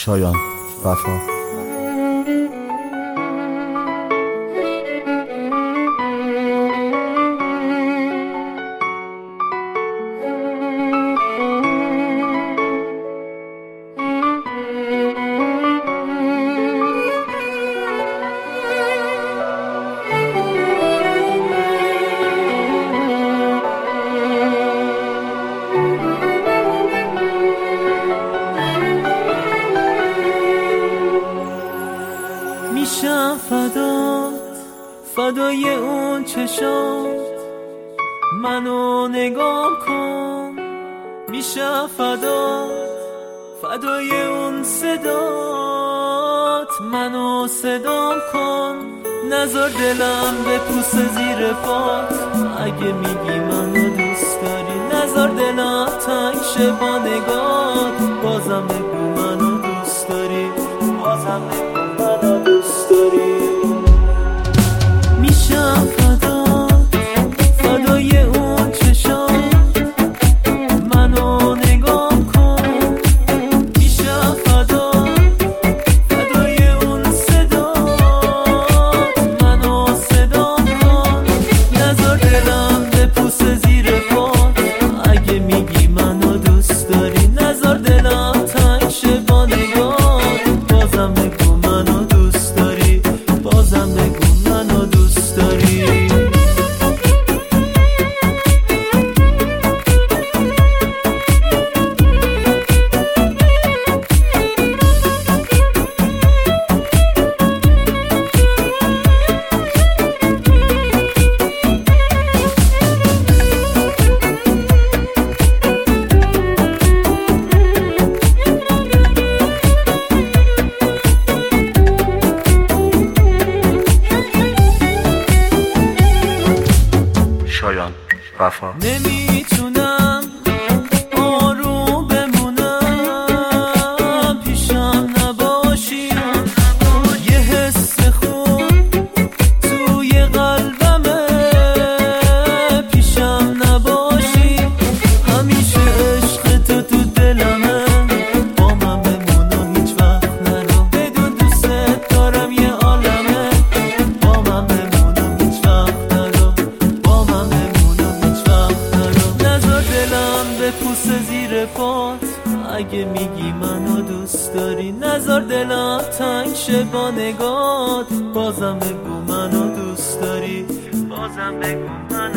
شایان وفا. میشم فدای اون چشات، منو نگاه کن. میشم فدای اون صدات، منو صدام کن. نذار دلم بپوسه زیر پات، اگه میگی منو دوست داری. نذار دلم تنگ شه با نگات، بازم بگو منو دوست داری. بازم بگو منو دوست داری. میشم فدای اون چشات، منو نگاه کن. میشم فدای اون صدات، منو صدام کن. نذار دلم بپوسه زیر پات، اگه میگی منو دوست داری. نذار دلم تنگ شه با نگات، بازم بگو منو دوست داری. بازم بگو منو دوست داری. شایان وفا. نمیتونم آروم بمونم، پیشم نباشی. یه حس خوب توی قلبمه، پیشم نباشی. همیشه عشق تو دلمه، با من بمون و هیچ وقت نرو. بدون دوست دارم یه عالمه، با من بمون و هیچ وقت نرو. با من بمون و هیچ وقت نرو. نذار دلم بپوسه زیر پات، اگه میگی منو دوست داری. نذار دلم تنگ شه با نگات، بازم بگو منو دوست داری. بازم بگو منو